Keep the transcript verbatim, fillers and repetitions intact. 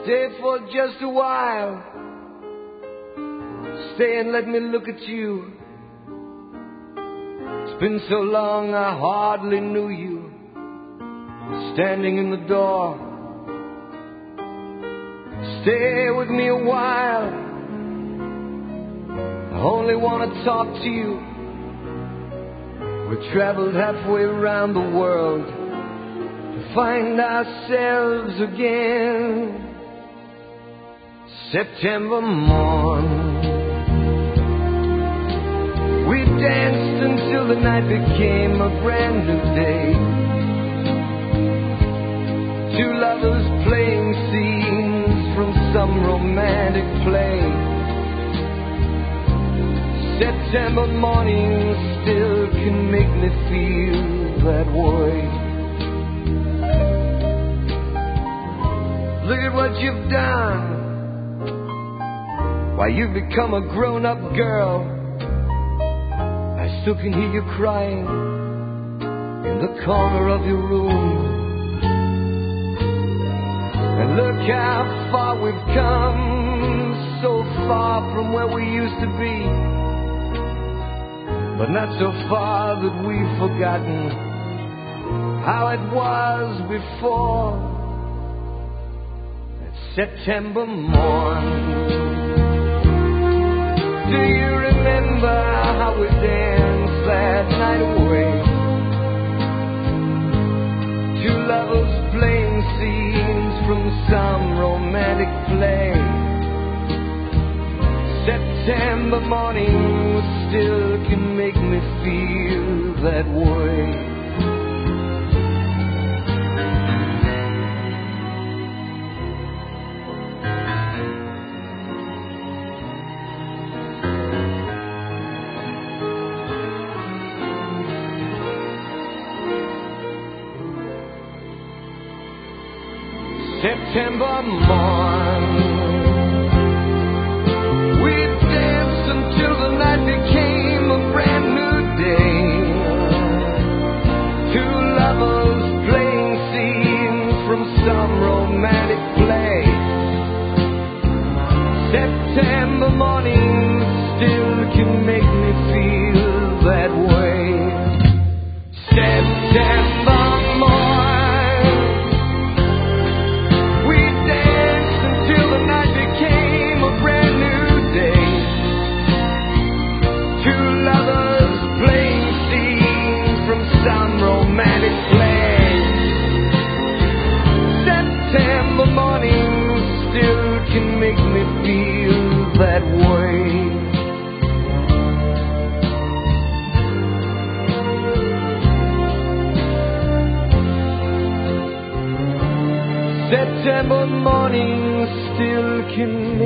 Stay for just a while. Stay and let me look at you. It's been so long I hardly knew you. Standing in the door. Stay with me a while. I only want to talk to you. We traveled halfway around the world to find ourselves again. September morn, we danced until the night became a brand new day. Two lovers playing scenes from some romantic play. September morning still can make me feel that way. Look at what you've done. Why, you've become a grown-up girl. I still can hear you crying in the corner of your room. And look how far we've come, so far from where we used to be, but not so far that we've forgotten how it was before. That September morn. Do you remember how we danced that night away? Two lovers playing scenes from some romantic play. September morning still can make me feel that way. September morn, we danced until the night became a brand new day. Two lovers playing scenes from some romantic play. September morning still can make me feel that way. September morning. September morning still can make me feel that way. September morning still can